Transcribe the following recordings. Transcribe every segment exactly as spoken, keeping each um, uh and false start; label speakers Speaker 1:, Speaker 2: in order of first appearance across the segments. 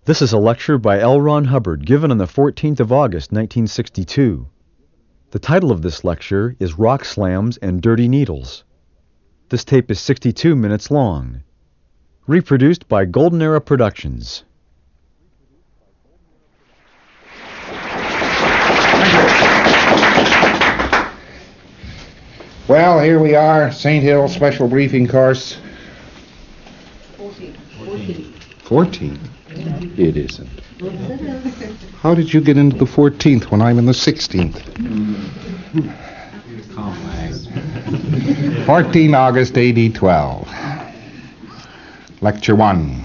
Speaker 1: This is a lecture by L. Ron Hubbard given on the fourteenth of August, nineteen sixty-two. The title of this lecture is Rock Slams and Dirty Needles. This tape is sixty-two minutes long. Reproduced by Golden Era Productions.
Speaker 2: Well, here we are, Saint Hill Special Briefing Course.
Speaker 3: Fourteen. Fourteen.
Speaker 2: Fourteen? It isn't. How did you get into the fourteenth when I'm in the sixteenth? fourteen August A D twelve. Lecture one.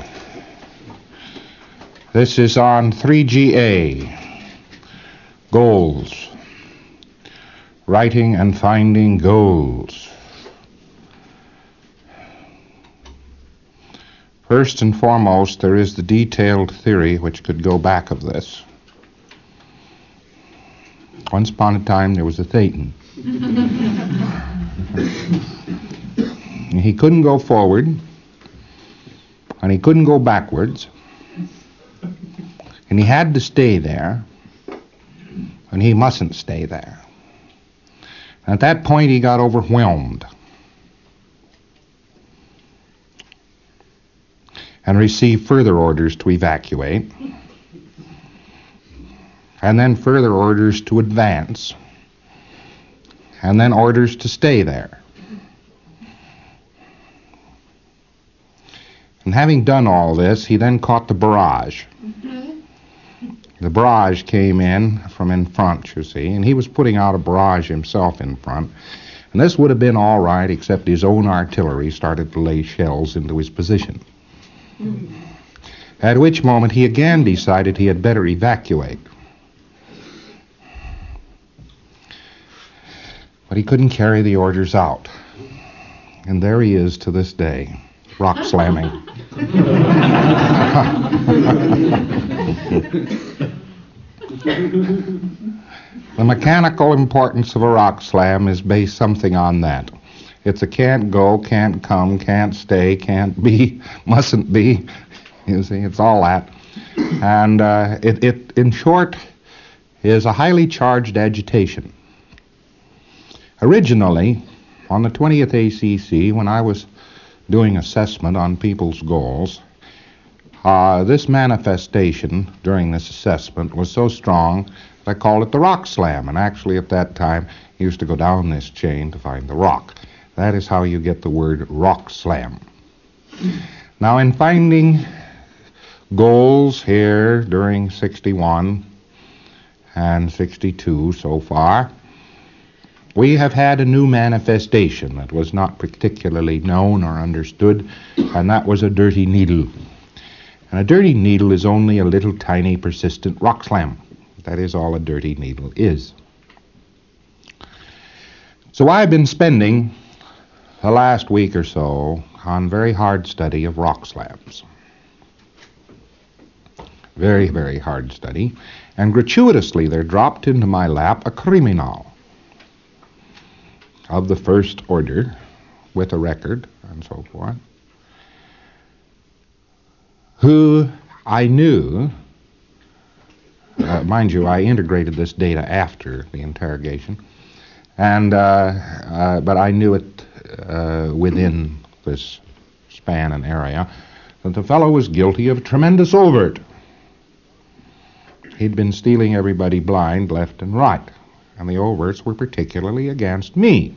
Speaker 2: This is on three G A. Goals. Writing and finding goals. First and foremost, there is the detailed theory which could go back of this. Once upon a time, there was a Thetan. He couldn't go forward, and he couldn't go backwards, and he had to stay there, and he mustn't stay there. At that point, he got overwhelmed and received further orders to evacuate, and then further orders to advance, and then orders to stay there. And having done all this, he then caught the barrage. The barrage came in from in front, you see, and he was putting out a barrage himself in front. And this would have been all right, except his own artillery started to lay shells into his position. Mm. At which moment he again decided he had better evacuate. But he couldn't carry the orders out. And there he is to this day, rock slamming. The mechanical importance of a rock slam is based something on that. It's a can't go, can't come, can't stay, can't be, mustn't be. You see, it's all that. And uh, it, it, in short, is a highly charged agitation. Originally, on the twentieth A C C, when I was doing assessment on people's goals, uh, this manifestation during this assessment was so strong that I called it the rock slam. And actually, at that time, I used to go down this chain to find the rock. That is how you get the word rock slam. Now, in finding goals here during sixty-one and sixty-two so far, we have had a new manifestation that was not particularly known or understood, and that was a dirty needle. And a dirty needle is only a little tiny persistent rock slam. That is all a dirty needle is. So I've been spending the last week or so on very hard study of rock slams. Very, very hard study. And gratuitously there dropped into my lap a criminal of the first order with a record and so forth, who I knew, uh, mind you, I integrated this data after the interrogation, and uh, uh, but I knew it uh, within this span and area that the fellow was guilty of tremendous overt. He'd been stealing everybody blind left and right, and the overts were particularly against me.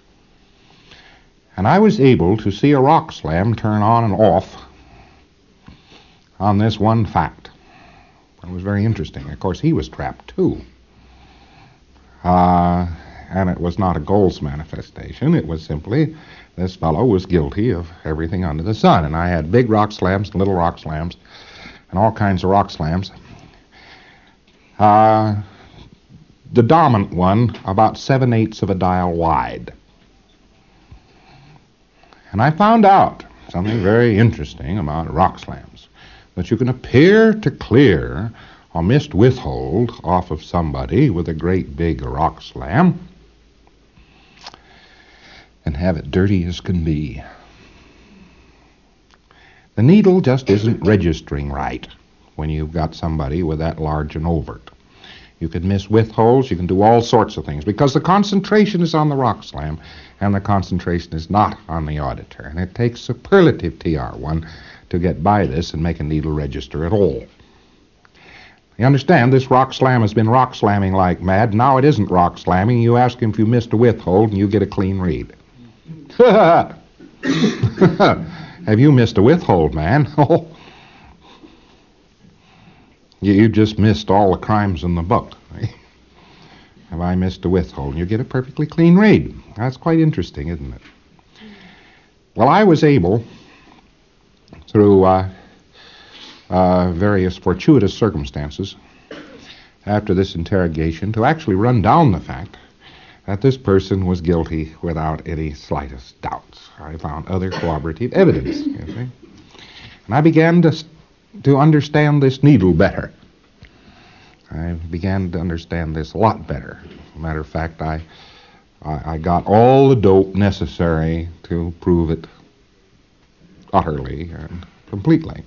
Speaker 2: And I was able to see a rock slam turn on and off on this one fact. It was very interesting. Of course, he was trapped too. Uh, and it was not a goals manifestation. It was simply this fellow was guilty of everything under the sun. And I had big rock slams and little rock slams and all kinds of rock slams. Uh, the dominant one about seven-eighths of a dial wide. And I found out something very interesting about rock slams, that you can appear to clear a mist withhold off of somebody with a great big rock slam and have it dirty as can be. The needle just isn't registering right. when you've got somebody with that large an overt. You can miss width holes, you can do all sorts of things, because the concentration is on the rock slam, and the concentration is not on the auditor. And it takes superlative T R one to get by this and make a needle register at all. You understand, this rock slam has been rock slamming like mad. Now it isn't rock slamming. You ask him if you missed a width hole, and you get a clean read. Have you missed a width hole, man? Oh. You, you just missed all the crimes in the book. Have I missed a width hole? And you get a perfectly clean read. That's quite interesting, isn't it? Well, I was able, through uh, uh, various fortuitous circumstances, after this interrogation, to actually run down the fact that this person was guilty without any slightest doubts. I found other corroborative evidence, you see. And I began to to understand this needle better. I began to understand this a lot better. As a matter of fact, I, I, I got all the dope necessary to prove it utterly and completely.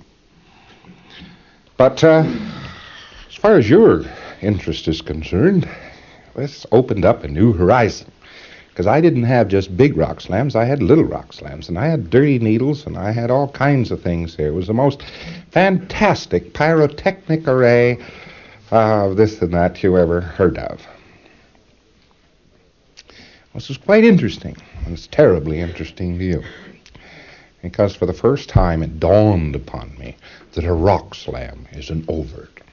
Speaker 2: But uh, as far as your interest is concerned, this opened up a new horizon. Because I didn't have just big rock slams, I had little rock slams, and I had dirty needles, and I had all kinds of things here. It was the most fantastic pyrotechnic array of this and that you ever heard of. This was quite interesting, and it's terribly interesting to you. Because for the first time it dawned upon me that a rock slam is an overt.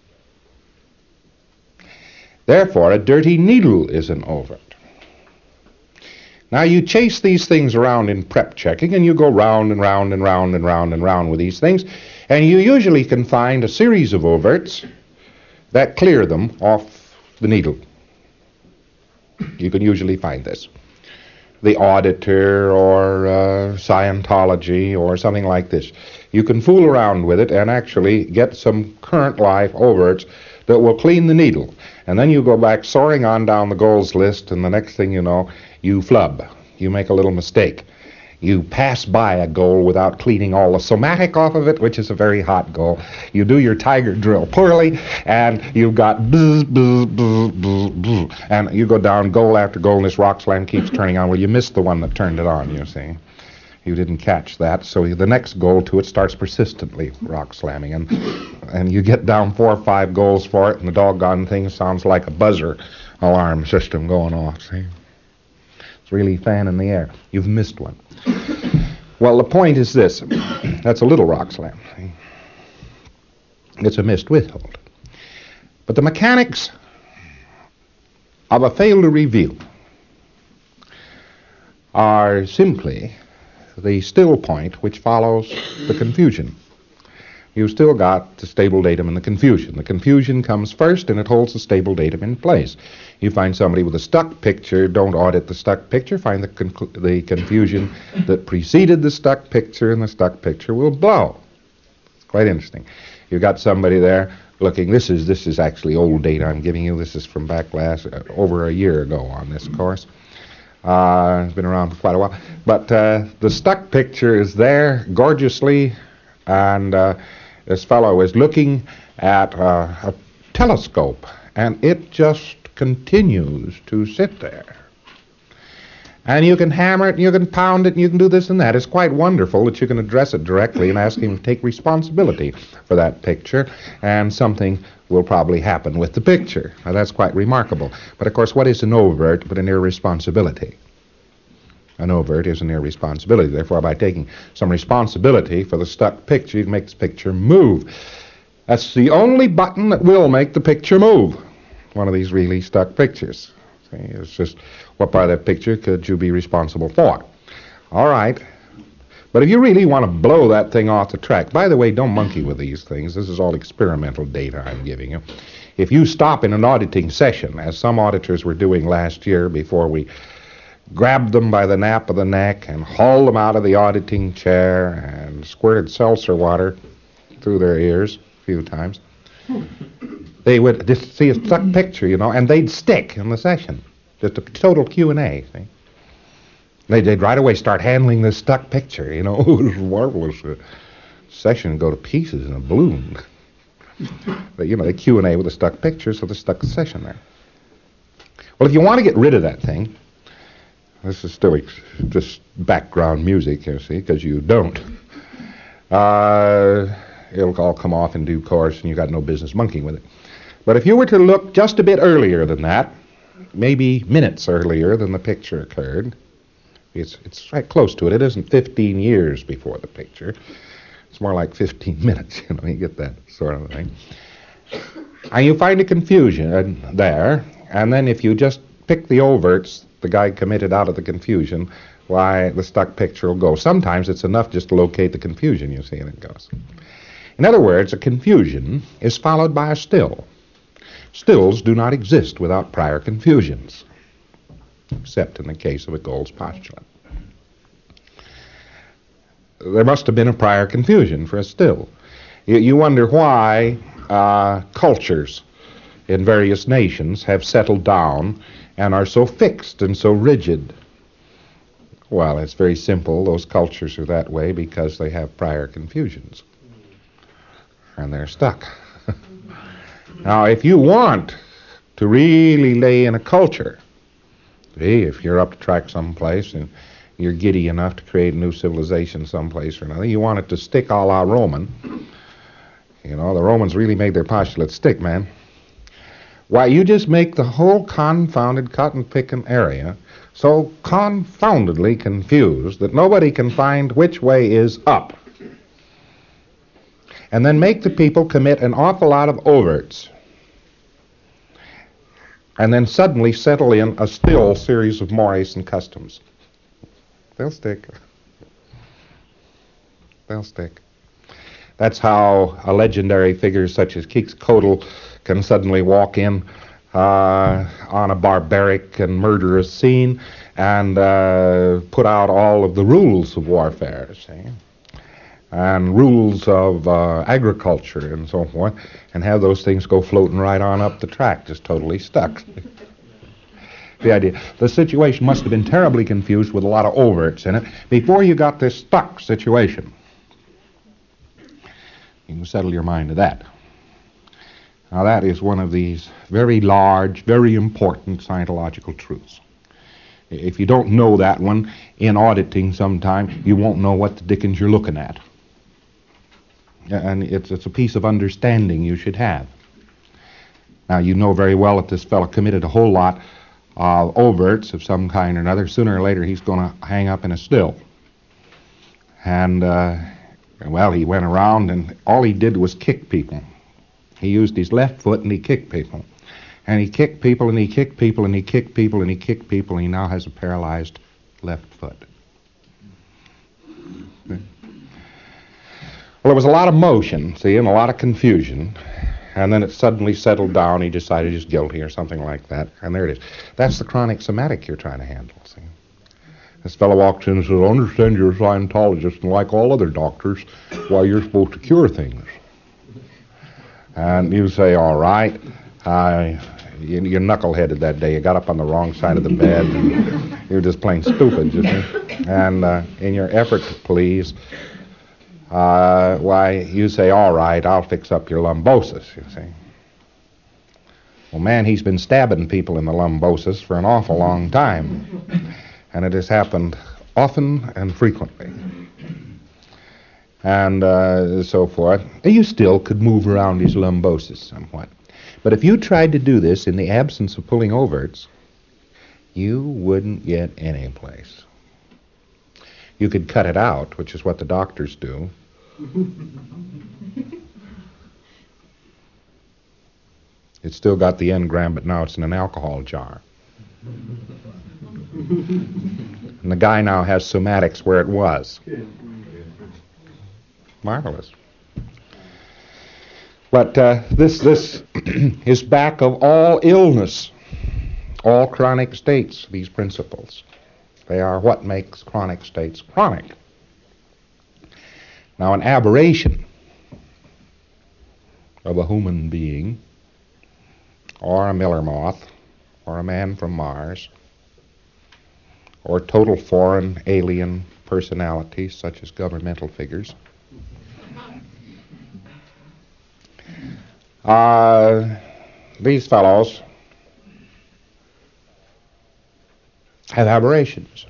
Speaker 2: Therefore, a dirty needle is an overt. Now, you chase these things around in prep checking, and you go round and round and round and round and round with these things, and you usually can find a series of overts that clear them off the needle. You can usually find this. The auditor or uh, Scientology or something like this. You can fool around with it and actually get some current life overts that will clean the needle. And then you go back soaring on down the goals list, and the next thing you know, you flub. You make a little mistake. You pass by a goal without cleaning all the somatic off of it, which is a very hot goal. You do your tiger drill poorly, and you've got bzz, bzz, bzz, bzz, bzz, and you go down goal after goal, and this rock slam keeps turning on. Well, you missed the one that turned it on, you see. You didn't catch that, so the next goal to it starts persistently rock slamming, and and you get down four or five goals for it, and the doggone thing sounds like a buzzer alarm system going off, see? It's really fan in the air. You've missed one. Well, the point is this. That's a little rock slam, see? It's a missed width hold. But the mechanics of a fail to reveal are simply the still point which follows the confusion. You've still got the stable datum and the confusion. The confusion comes first, and it holds the stable datum in place. You find somebody with a stuck picture, don't audit the stuck picture, find the, conc- the confusion that preceded the stuck picture, and the stuck picture will blow. It's quite interesting. You've got somebody there looking, this is this is actually old data I'm giving you. This is from back last, uh, over a year ago on this course. Uh, it's been around for quite a while. But uh, the stuck picture is there gorgeously, and uh, this fellow is looking at uh, a telescope, and it just continues to sit there. And you can hammer it, and you can pound it, and you can do this and that. It's quite wonderful that you can address it directly and ask him to take responsibility for that picture, and something will probably happen with the picture. Now, that's quite remarkable. But, of course, what is an overt but an irresponsibility? An overt is an irresponsibility. Therefore, by taking some responsibility for the stuck picture, you can make the picture move. That's the only button that will make the picture move. One of these really stuck pictures. See, it's just, what part of that picture could you be responsible for? All right. But if you really want to blow that thing off the track, by the way, don't monkey with these things. This is all experimental data I'm giving you. If you stop in an auditing session, as some auditors were doing last year before we grabbed them by the nape of the neck and hauled them out of the auditing chair and squirted seltzer water through their ears a few times, they would just see a stuck picture, you know, and they'd stick in the session. Just a total Q and A, see? They'd, they'd right away start handling this stuck picture, you know. It was marvelous. The session would go to pieces in a balloon. They, you know, they Q and A with a stuck picture, so they stuck the session there. Well, if you want to get rid of that thing, this is still ex- just background music, you see, because you don't. Uh, it'll all come off in due course, and you got no business monkeying with it. But if you were to look just a bit earlier than that, maybe minutes earlier than the picture occurred, it's it's right close to it. It isn't fifteen years before the picture. It's more like fifteen minutes. You know, you get that sort of thing. And you find a confusion there, and then if you just pick the overts the guy committed out of the confusion, why, the stuck picture will go. Sometimes it's enough just to locate the confusion, you see, and it goes. In other words, a confusion is followed by a still. Stills do not exist without prior confusions, except in the case of a Gould's postulate. There must have been a prior confusion for a still. You, you wonder why uh, cultures in various nations have settled down and are so fixed and so rigid. Well, it's very simple. Those cultures are that way because they have prior confusions. And they're stuck. Now, if you want to really lay in a culture, see, if you're up to track someplace and you're giddy enough to create a new civilization someplace or another, you want it to stick a la Roman. You know, the Romans really made their postulates stick, man. Why, you just make the whole confounded cotton-picking area so confoundedly confused that nobody can find which way is up. And then make the people commit an awful lot of overts. And then suddenly settle in a still series of mores and customs. They'll stick. They'll stick. That's how a legendary figure such as Quetzalcoatl can suddenly walk in uh, on a barbaric and murderous scene and uh, put out all of the rules of warfare, see? And rules of uh, agriculture and so forth, and have those things go floating right on up the track, just totally stuck. The idea. The situation must have been terribly confused with a lot of overts in it before you got this stuck situation. You can settle your mind to that. Now that is one of these very large, very important Scientological truths. If you don't know that one, in auditing sometime, you won't know what the dickens you're looking at. And it's, it's a piece of understanding you should have. Now you know very well that this fellow committed a whole lot of overts of some kind or another. Sooner or later he's going to hang up in a still. And, uh, well, he went around and all he did was kick people. He used his left foot and he kicked people. And he kicked people and he kicked people and he kicked people and he kicked people and he now has a paralyzed left foot. Well, there was a lot of motion, see, and a lot of confusion. And then it suddenly settled down. He decided he's guilty or something like that. And there it is. That's the chronic somatic you're trying to handle, see. This fellow walks in and says, I understand you're a Scientologist, and like all other doctors, why, you're supposed to cure things. And you say, all right, uh, you, you're knuckleheaded that day. You got up on the wrong side of the bed, and you're just plain stupid, you see. And uh, in your effort to please, uh, why, you say, all right, I'll fix up your lumbosis, you see. Well, man, he's been stabbing people in the lumbosis for an awful long time. And it has happened often and frequently. And uh, so forth. You still could move around his lumbosis somewhat. But if you tried to do this in the absence of pulling overts, you wouldn't get any place. You could cut it out, which is what the doctors do. It's still got the engram, but now it's in an alcohol jar. And the guy now has somatics where it was. Marvelous. But uh, this this is back of all illness, all chronic states, these principles. They are what makes chronic states chronic. Now, an aberration of a human being, or a Miller moth, or a man from Mars, or total foreign alien personalities such as governmental figures, Uh, these fellows have aberrations.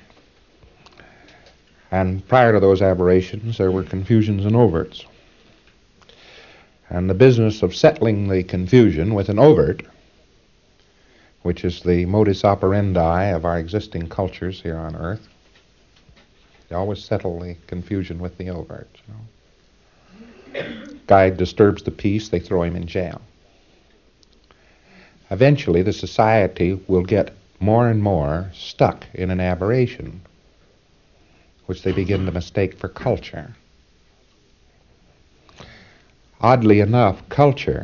Speaker 2: And prior to those aberrations, there were confusions and overts. And the business of settling the confusion with an overt, which is the modus operandi of our existing cultures here on Earth, they always settle the confusion with the overt. You know? Guy disturbs the peace, they throw him in jail. Eventually, the society will get more and more stuck in an aberration, which they begin to mistake for culture. Oddly enough, culture,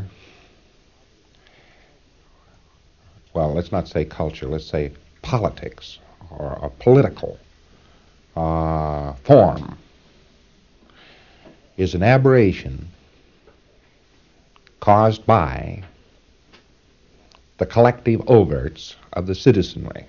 Speaker 2: well, let's not say culture, let's say politics, or a political uh, form, is an aberration caused by the collective overts of the citizenry.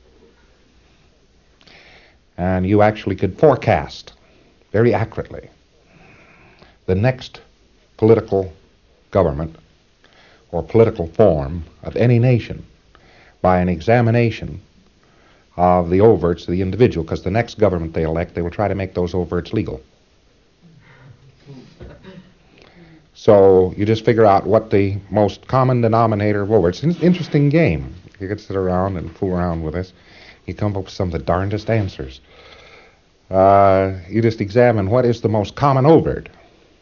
Speaker 2: And you actually could forecast very accurately the next political government or political form of any nation by an examination of the overts of the individual, because the next government they elect, they will try to make those overts legal. So you just figure out what the most common denominator of overts. It's an interesting game. You could sit around and fool around with this. You come up with some of the darndest answers. Uh, you just examine what is the most common overt,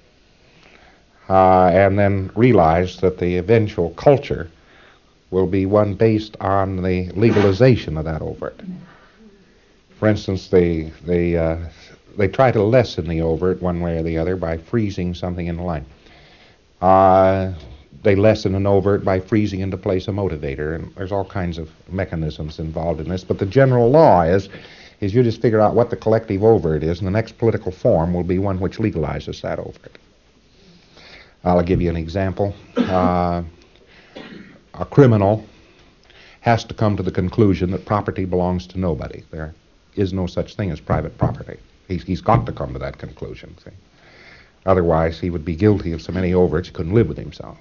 Speaker 2: uh, and then realize that the eventual culture will be one based on the legalization of that overt. For instance, they they uh, they try to lessen the overt one way or the other by freezing something in the line. Uh, they lessen an overt by freezing into place a motivator, and there's all kinds of mechanisms involved in this. But the general law is, is you just figure out what the collective overt is, and the next political form will be one which legalizes that overt. I'll give you an example. Uh, a criminal has to come to the conclusion that property belongs to nobody. There is no such thing as private property. He's, he's got to come to that conclusion, see. Otherwise, he would be guilty of so many overts he couldn't live with himself.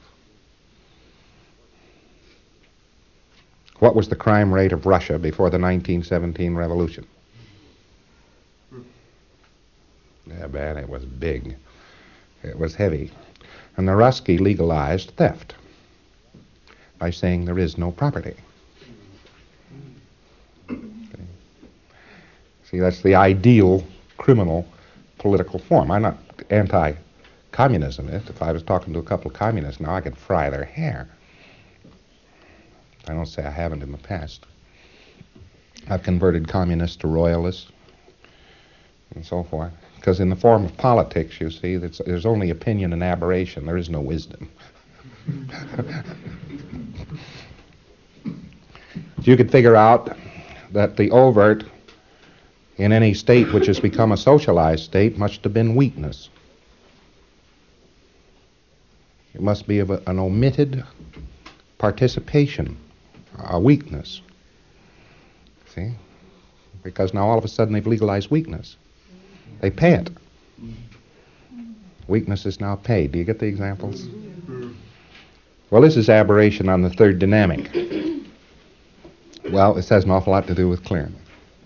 Speaker 2: What was the crime rate of Russia before the nineteen seventeen revolution? Yeah, man, it was big. It was heavy. And the Ruski legalized theft by saying there is no property. Okay. See, that's the ideal criminal political form. I'm not anti-communism. If I was talking to a couple of communists now, I could fry their hair. I don't say I haven't in the past. I've converted communists to royalists and so forth. Because in the form of politics, you see, there's only opinion and aberration. There is no wisdom. You could figure out that the overt in any state which has become a socialized state must have been weakness. It must be of a, an omitted participation, a weakness. See? Because now all of a sudden they've legalized weakness. They pay it. Weakness is now paid. Do you get the examples? Well, this is aberration on the third dynamic. Well, this has an awful lot to do with clearing.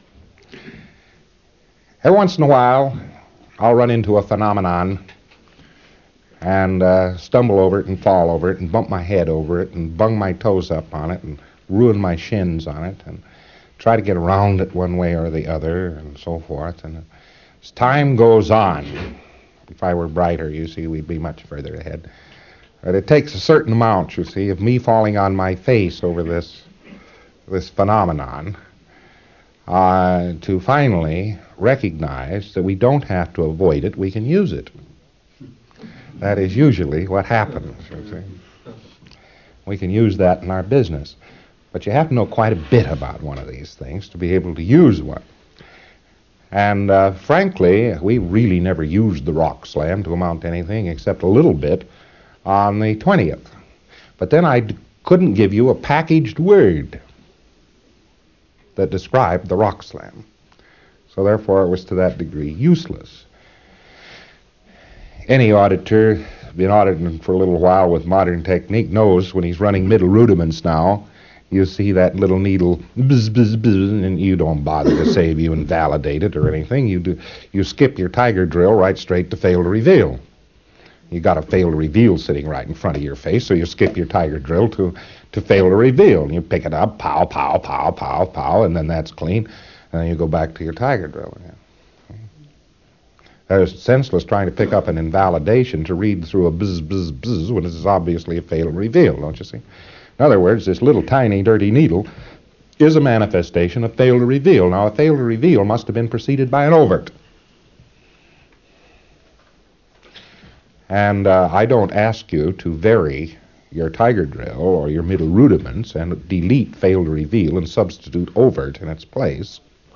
Speaker 2: Every once in a while, I'll run into a phenomenon and uh, stumble over it and fall over it and bump my head over it and bung my toes up on it and ruin my shins on it and try to get around it one way or the other and so forth. And as time goes on, if I were brighter, you see, we'd be much further ahead. But it takes a certain amount, you see, of me falling on my face over this this phenomenon uh, to finally recognize that we don't have to avoid it, we can use it. That is usually what happens, you see. We can use that in our business. But you have to know quite a bit about one of these things to be able to use one. And uh, frankly, we really never used the rock slam to amount to anything except a little bit on the twentieth. But then I d- couldn't give you a packaged word that described the rock slam. So therefore it was to that degree useless. Any auditor been auditing for a little while with modern technique knows when he's running middle rudiments now, you see that little needle buzz, buzz, buzz, and you don't bother to say if you invalidate it or anything. You do, you skip your tiger drill right straight to fail to reveal. You got a fail to reveal sitting right in front of your face, so you skip your tiger drill to, to fail to reveal. And you pick it up, pow, pow, pow, pow, pow, and then that's clean. And then you go back to your tiger drill again. It's senseless trying to pick up an invalidation to read through a buzz, buzz, buzz when this is obviously a fail to reveal, don't you see? In other words, this little tiny dirty needle is a manifestation of fail to reveal. Now, a fail to reveal must have been preceded by an overt. And uh, I don't ask you to vary your tiger drill or your middle rudiments and delete fail to reveal and substitute overt in its place,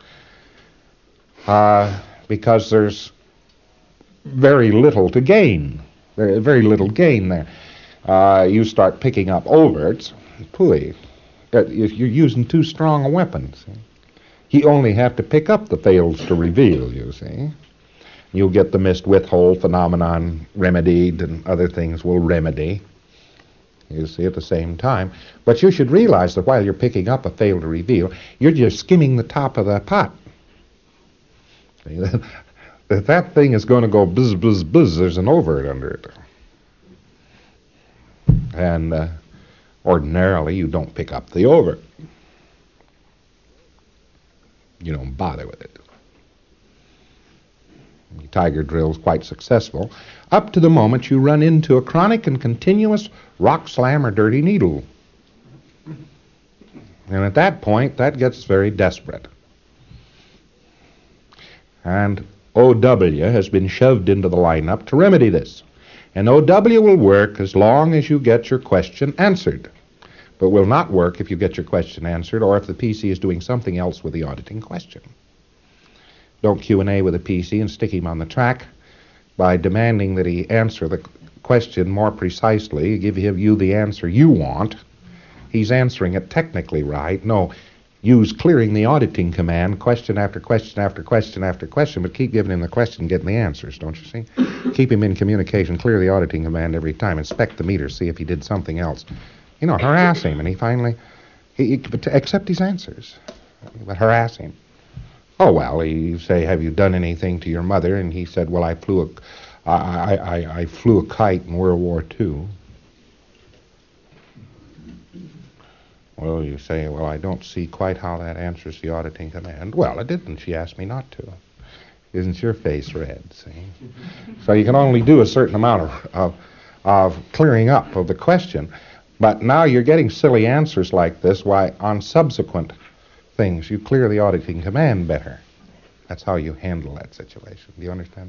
Speaker 2: uh, because there's very little to gain. Very, very little gain there. Uh, you start picking up overts, pooey, uh, you're using too strong a weapon. See? You only have to pick up the fails to reveal, you see. You'll get the missed withhold phenomenon remedied, and other things will remedy, you see, at the same time. But you should realize that while you're picking up a fail to reveal, you're just skimming the top of the pot. See, that, if that thing is going to go buzz, buzz, buzz, there's an overt under it. And uh, ordinarily, you don't pick up the overt. You don't bother with it. The tiger drill is quite successful, up to the moment you run into a chronic and continuous rock slam or dirty needle. And at that point, that gets very desperate. And O W has been shoved into the lineup to remedy this. And O W will work as long as you get your question answered, but will not work if you get your question answered or if the P C is doing something else with the auditing question. Don't Q and A with a P C and stick him on the track by demanding that he answer the question more precisely, give you the answer you want. He's answering it technically right. No, use clearing the auditing command, question after question after question after question, but keep giving him the question, getting the answers, don't you see? Keep him in communication, clear the auditing command every time, inspect the meter, see if he did something else. You know, harass him, and he finally, he, he, but to accept his answers, but harass him. Oh, well, you say, have you done anything to your mother? And he said, well, I flew a, I, I, I flew a kite in World War Two. Well, you say, well, I don't see quite how that answers the auditing command. Well, it didn't. She asked me not to. Isn't your face red, see? So you can only do a certain amount of, of, of clearing up of the question. But now you're getting silly answers like this. Why, on subsequent things, you clear the auditing command better. That's how you handle that situation. Do you understand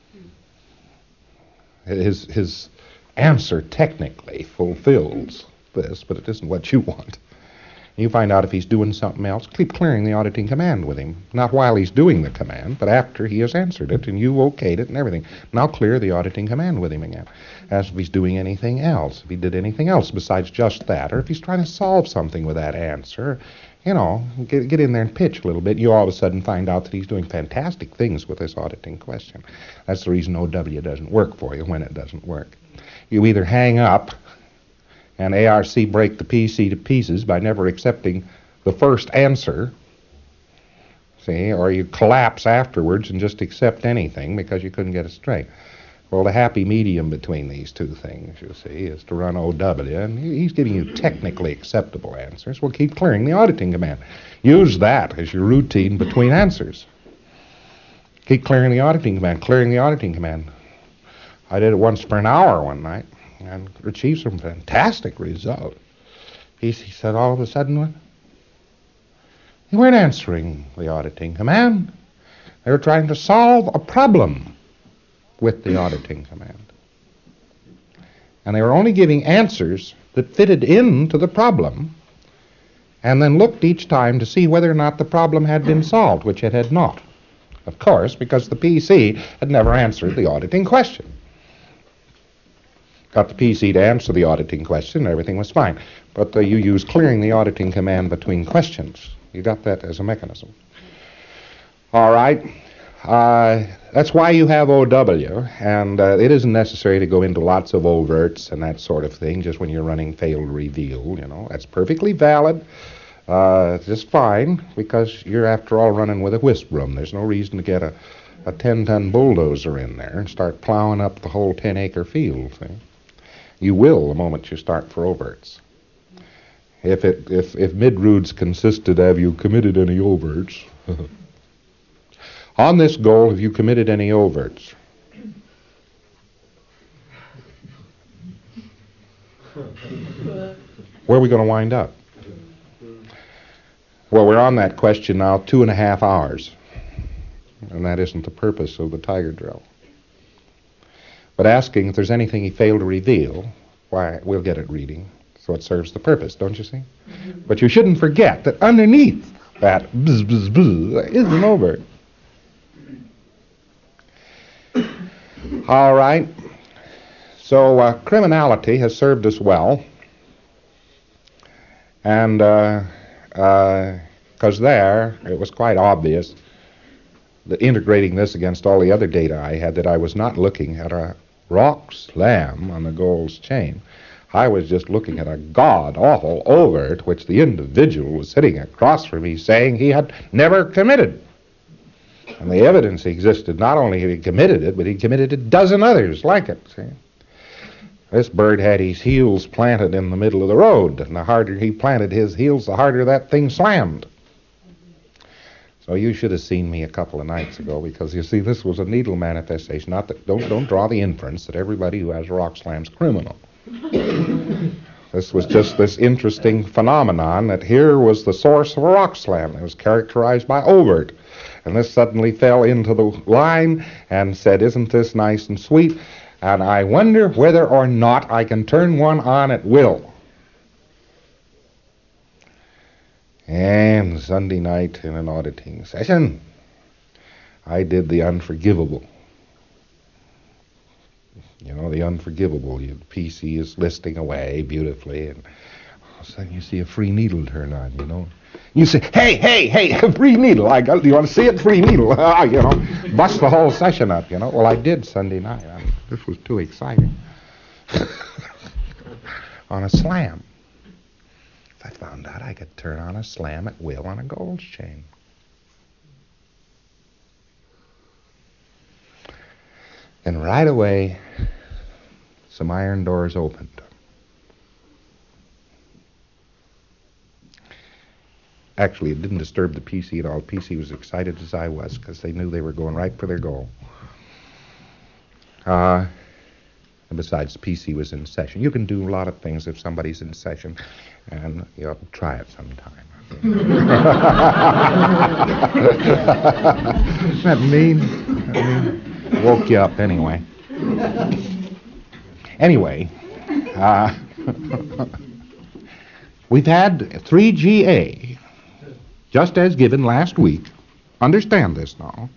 Speaker 2: that? His, his answer technically fulfills this, but it isn't what you want. You find out if he's doing something else, keep clearing the auditing command with him. Not while he's doing the command, but after he has answered it and you okayed it and everything. Now clear the auditing command with him again. As if he's doing anything else, if he did anything else besides just that, or if he's trying to solve something with that answer, you know, get, get in there and pitch a little bit. You all of a sudden find out that he's doing fantastic things with this auditing question. That's the reason O W doesn't work for you when it doesn't work. You either hang up and A R C break the P C to pieces by never accepting the first answer, see, or you collapse afterwards and just accept anything because you couldn't get it straight. Well, the happy medium between these two things, you see, is to run O W, and he's giving you technically acceptable answers. Well, keep clearing the auditing command. Use that as your routine between answers. Keep clearing the auditing command, clearing the auditing command. I did it once for an hour one night and achieved some fantastic result. He, he said all of a sudden, they weren't answering the auditing command. They were trying to solve a problem with the auditing command. And they were only giving answers that fitted into the problem and then looked each time to see whether or not the problem had been solved, which it had not. Of course, because the P C had never answered the auditing question. Got the P C to answer the auditing question, and everything was fine. But uh, you use clearing the auditing command between questions. You got that as a mechanism. All right. uh, that's why you have O W, and uh, it isn't necessary to go into lots of overts and that sort of thing just when you're running failed reveal, you know. That's perfectly valid, uh, just fine, because you're, after all, running with a whisk broom. There's no reason to get a, a ten-ton bulldozer in there and start plowing up the whole ten-acre field, see. You will the moment you start for overts. If it if if mid-roods consisted, have you committed any overts? On this goal, have you committed any overts? Where are we going to wind up? Well, we're on that question now two and a half hours, and that isn't the purpose of the Tiger drill. But asking if there's anything he failed to reveal, why, we'll get it reading. So it serves the purpose, don't you see? Mm-hmm. But you shouldn't forget that underneath that bzz, bzz, bzz is an overt. All right. So uh, criminality has served us well. And because uh, uh, there, it was quite obvious that integrating this against all the other data I had, that I was not looking at a rock slam on the Gold's chain. I was just looking at a god-awful overt which the individual was sitting across from me saying he had never committed. And the evidence existed. Not only had he committed it, but he committed a dozen others like it. See? This bird had his heels planted in the middle of the road, and the harder he planted his heels, the harder that thing slammed. So you should have seen me a couple of nights ago, because you see, this was a needle manifestation. Not that, don't don't draw the inference that everybody who has rock slam's criminal. This was just this interesting phenomenon that here was the source of a rock slam. It was characterized by overt. And this suddenly fell into the line and said, isn't this nice and sweet? And I wonder whether or not I can turn one on at will. And Sunday night in an auditing session, I did the unforgivable. You know, the unforgivable. Your P C is listing away beautifully, and all of a sudden you see a free needle turn on, you know. You say, hey, hey, hey, free needle. I got, you want to see it? Free needle. You know, bust the whole session up, you know. Well, I did Sunday night. I mean, this was too exciting. On a slam. I found out I could turn on a slam at will on a Gold's chain. And right away, some iron doors opened. Actually, it didn't disturb the P C at all. The P C was excited as I was, because they knew they were going right for their goal. Uh, and besides, the P C was in session. You can do a lot of things if somebody's in session, and you ought to try it sometime. Isn't that mean? I mean, woke you up anyway. Anyway, uh, we've had three G A, just as given last week. Understand this now.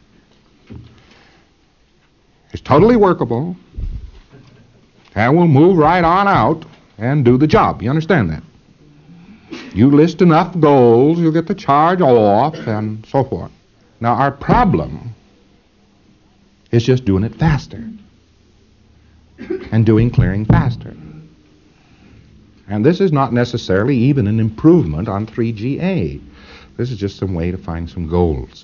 Speaker 2: It's totally workable, and we'll move right on out and do the job. You understand that? You list enough goals, you'll get the charge off, and so forth. Now, our problem is just doing it faster and doing clearing faster. And this is not necessarily even an improvement on three G A. This is just some way to find some goals.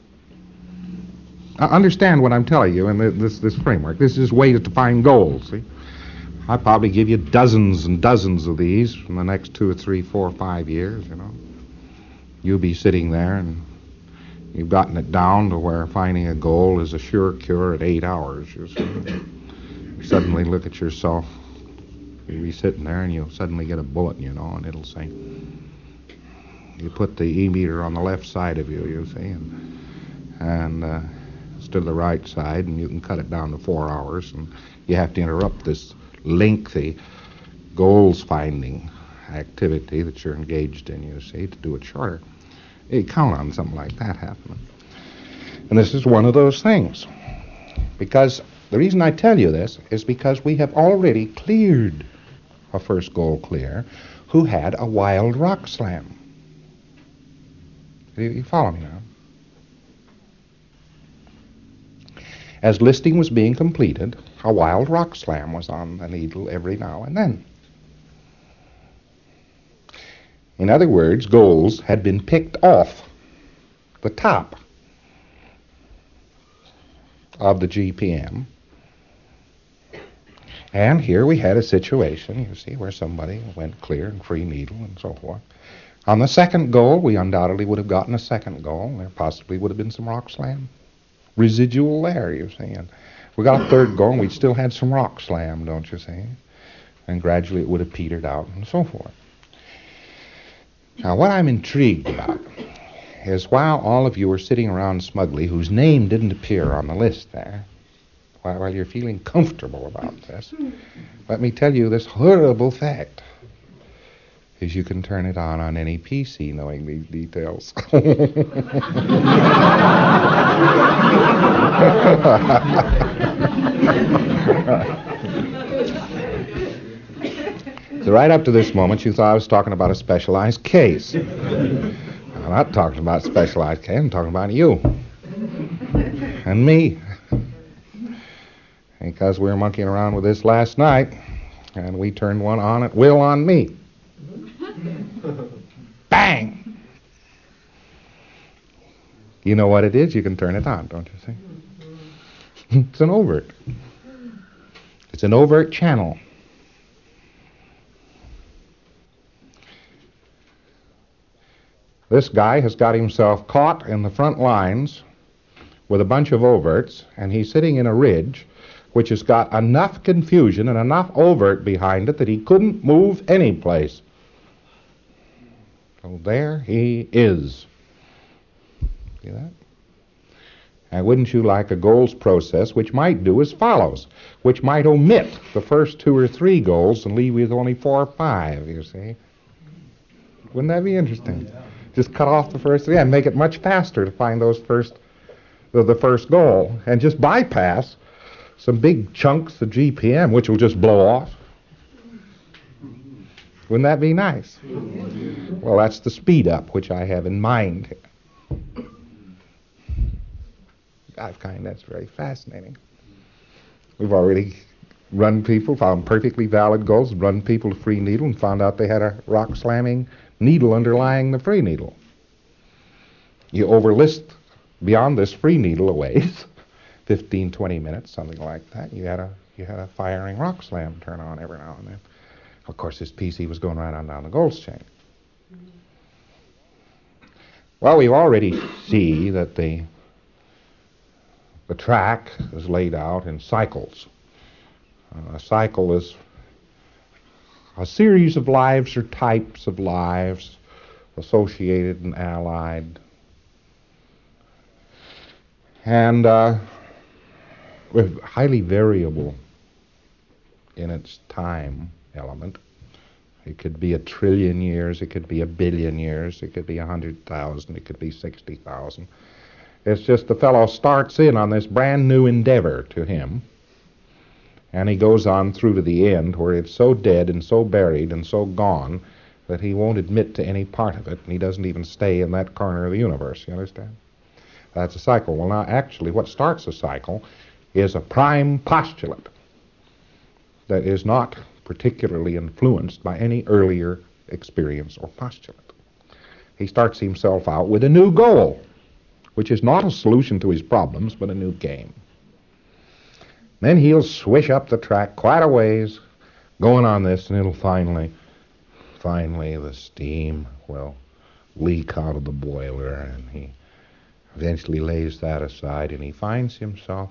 Speaker 2: Uh, understand what I'm telling you in this, this framework. This is a way to find goals, see? I'll probably give you dozens and dozens of these in the next two or three, four, five years, you know. You'll be sitting there and you've gotten it down to where finding a goal is a sure cure at eight hours. You see. You suddenly look at yourself, you'll be sitting there and you'll suddenly get a bulletin, you know, and it'll say, you put the E-meter on the left side of you, you see, and, and uh, it's to the right side, and you can cut it down to four hours, and you have to interrupt this lengthy goals finding activity that you're engaged in, you see, to do it shorter. You count on something like that happening. And this is one of those things. Because the reason I tell you this is because we have already cleared a first goal clear who had a wild rock slam. You, you follow me now? As listing was being completed, a wild rock slam was on the needle every now and then. In other words, goals had been picked off the top of the G P M. And here we had a situation, you see, where somebody went clear and free needle and so forth. On the second goal, we undoubtedly would have gotten a second goal. There possibly would have been some rock slam residual there, you see. And we got a third goal, and we still had some rock slam, don't you see? And gradually it would have petered out and so forth. Now, what I'm intrigued about is while all of you are sitting around smugly, whose name didn't appear on the list there, while, while you're feeling comfortable about this, let me tell you this horrible fact, is you can turn it on on any P C knowing these details. So right up to this moment, you thought I was talking about a specialized case. I'm not talking about a specialized case. I'm talking about you and me. Because we were monkeying around with this last night, and we turned one on at will on me. Bang! You know what it is? You can turn it on, don't you see? It's an overt. It's an overt channel. This guy has got himself caught in the front lines with a bunch of overts, and he's sitting in a ridge which has got enough confusion and enough overt behind it that he couldn't move any place. So there he is. See that? And wouldn't you like a goals process which might do as follows, which might omit the first two or three goals and leave you with only four or five, you see? Wouldn't that be interesting? Yeah. Just cut off the first three and make it much faster to find those first, the, the first goal, and just bypass some big chunks of G P M, which will just blow off. Wouldn't that be nice? Well, that's the speed up which I have in mind here. I find that's very fascinating. We've already run people, found perfectly valid goals, run people to free needle, and found out they had a rock slamming needle underlying the free needle. You overlist beyond this free needle a ways, fifteen, twenty minutes, something like that. You had a you had a firing rock slam turn on every now and then. Of course, this P C was going right on down the goals chain. Well, we already see that the the track is laid out in cycles. Uh, a cycle is a series of lives or types of lives associated and allied. And uh, with highly variable in its time element. It could be a trillion years, it could be a billion years, it could be a hundred thousand, it could be sixty thousand. It's just the fellow starts in on this brand new endeavor to him, and he goes on through to the end where it's so dead and so buried and so gone that he won't admit to any part of it, and he doesn't even stay in that corner of the universe, you understand? That's a cycle. Well, now, actually, what starts a cycle is a prime postulate that is not particularly influenced by any earlier experience or postulate. He starts himself out with a new goal, which is not a solution to his problems, but a new game. Then he'll swish up the track quite a ways, going on this, and it'll finally, finally, the steam will leak out of the boiler, and he eventually lays that aside, and he finds himself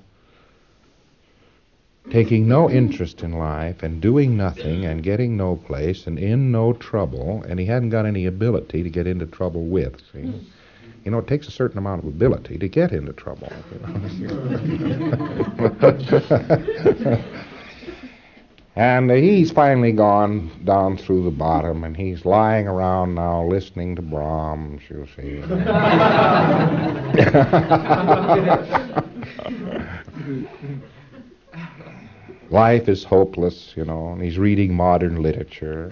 Speaker 2: taking no interest in life and doing nothing and getting no place and in no trouble, and he hadn't got any ability to get into trouble with, see? You know, it takes a certain amount of ability to get into trouble. You know? And he's finally gone down through the bottom, and he's lying around now listening to Brahms, you see. Life is hopeless, you know, and he's reading modern literature.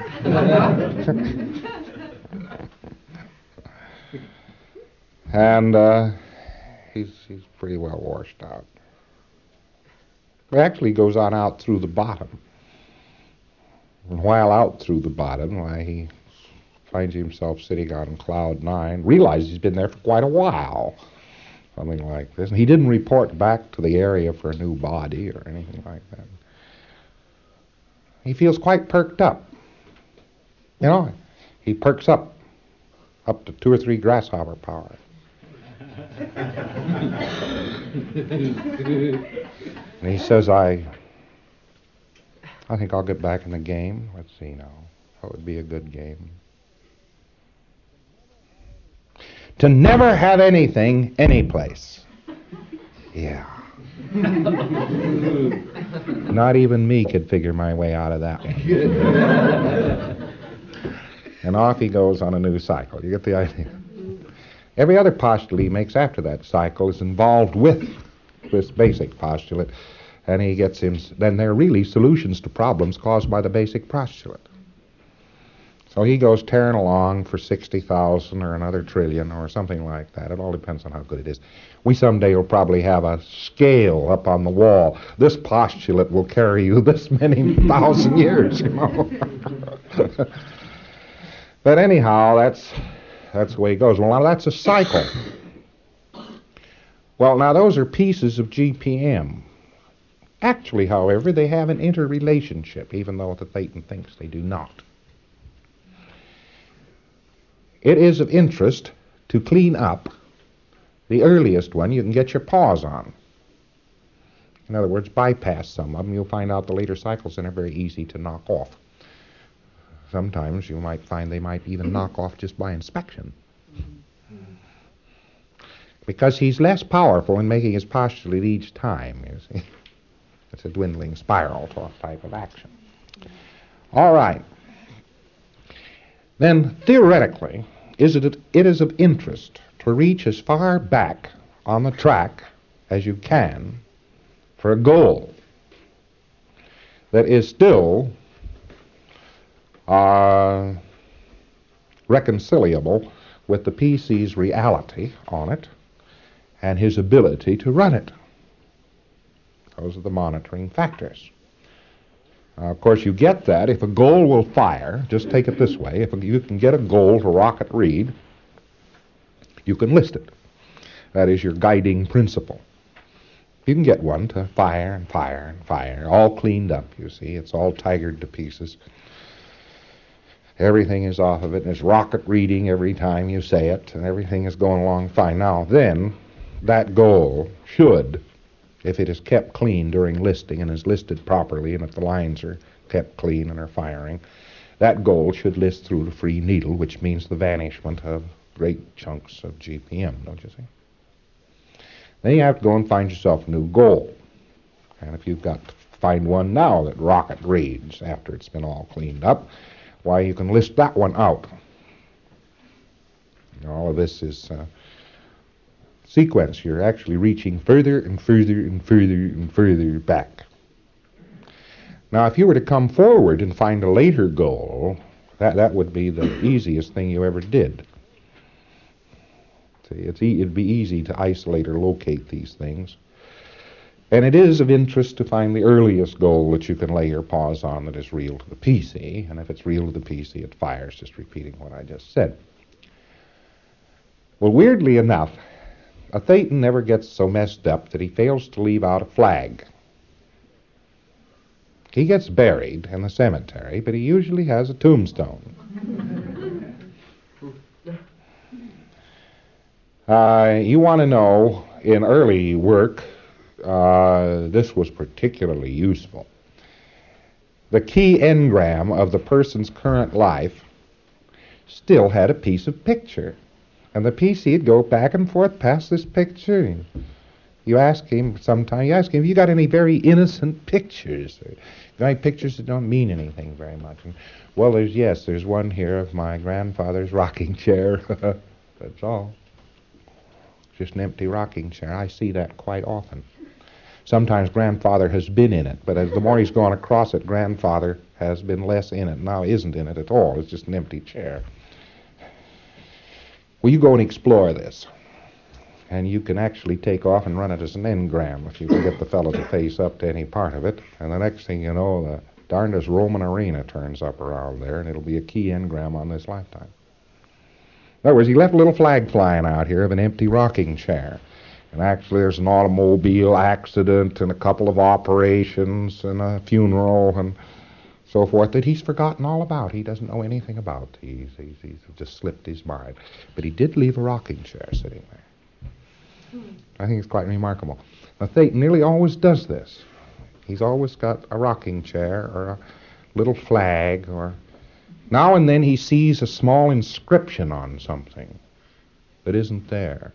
Speaker 2: And uh, he's he's pretty well washed out. It actually goes on out through the bottom. And while out through the bottom, why, he finds himself sitting on cloud nine, realizes he's been there for quite a while, something like this. And he didn't report back to the area for a new body or anything like that. He feels quite perked up. You know, he perks up, up to two or three grasshopper power. And he says, I, I think I'll get back in the game. Let's see now. What would be a good game? To never have anything, any place. Yeah. Not even me could figure my way out of that one. And off he goes on a new cycle. You get the idea? Every other postulate he makes after that cycle is involved with this basic postulate, and he gets him. Then they're really solutions to problems caused by the basic postulate. So he goes tearing along for sixty thousand or another trillion or something like that. It all depends on how good it is. We someday will probably have a scale up on the wall. This postulate will carry you this many thousand years, you know. But anyhow, that's that's the way it goes. Well, now that's a cycle. Well, now those are pieces of G P M. Actually, however, they have an interrelationship, even though the Thetan thinks they do not. It is of interest to clean up the earliest one you can get your paws on. In other words, bypass some of them. You'll find out the later cycles are very easy to knock off. Sometimes you might find they might even knock off just by inspection. Because he's less powerful in making his postulate each time, you see. It's a dwindling spiral type of action. All right. Then, theoretically, is it, it is of interest to reach as far back on the track as you can for a goal that is still uh, reconciliable with the P C's reality on it and his ability to run it. Those are the monitoring factors. Uh, of course, you get that if a goal will fire. Just take it this way. If you can get a goal to rocket read, you can list it. That is your guiding principle. You can get one to fire and fire and fire, all cleaned up, you see. It's all tigered to pieces. Everything is off of it, and it's rocket reading every time you say it, and everything is going along fine. Now, then, that goal should, if it is kept clean during listing and is listed properly, and if the lines are kept clean and are firing, that goal should list through the free needle, which means the vanishment of great chunks of G P M, don't you see? Then you have to go and find yourself a new goal. And if you've got to find one now that rocket reads after it's been all cleaned up, why, you can list that one out. All of this is uh, sequence. You're actually reaching further and further and further and further back. Now, if you were to come forward and find a later goal, that, that would be the easiest thing you ever did. See, it's e- it'd be easy to isolate or locate these things. And it is of interest to find the earliest goal that you can lay your paws on that is real to the P C. And if it's real to the P C, it fires, just repeating what I just said. Well, weirdly enough, a Thetan never gets so messed up that he fails to leave out a flag. He gets buried in the cemetery, but he usually has a tombstone. uh, you want to know, in early work, uh, this was particularly useful. The key engram of the person's current life still had a piece of picture. And the P C would go back and forth past this picture. You ask him sometime, you ask him, have you got any very innocent pictures? Or, got any pictures that don't mean anything very much? And, well, there's, yes, there's one here of my grandfather's rocking chair. That's all. Just an empty rocking chair. I see that quite often. Sometimes grandfather has been in it, but as the more he's gone across it, grandfather has been less in it. Now isn't in it at all. It's just an empty chair. Well, you go and explore this. And you can actually take off and run it as an engram if you can get the fellow to face up to any part of it. And the next thing you know, the darndest Roman arena turns up around there, and it'll be a key engram on this lifetime. In other words, he left a little flag flying out here of an empty rocking chair. And actually there's an automobile accident and a couple of operations and a funeral and so forth that he's forgotten all about. He doesn't know anything about. He's, he's, he's just slipped his mind. But he did leave a rocking chair sitting there. I think it's quite remarkable. Now, Thetan nearly always does this. He's always got a rocking chair or a little flag, or now and then he sees a small inscription on something that isn't there.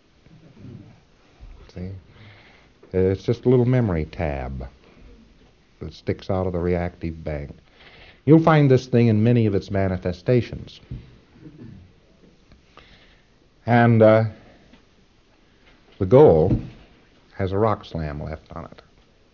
Speaker 2: See? It's just a little memory tab that sticks out of the reactive bank. You'll find this thing in many of its manifestations. And uh, the goal has a rock slam left on it.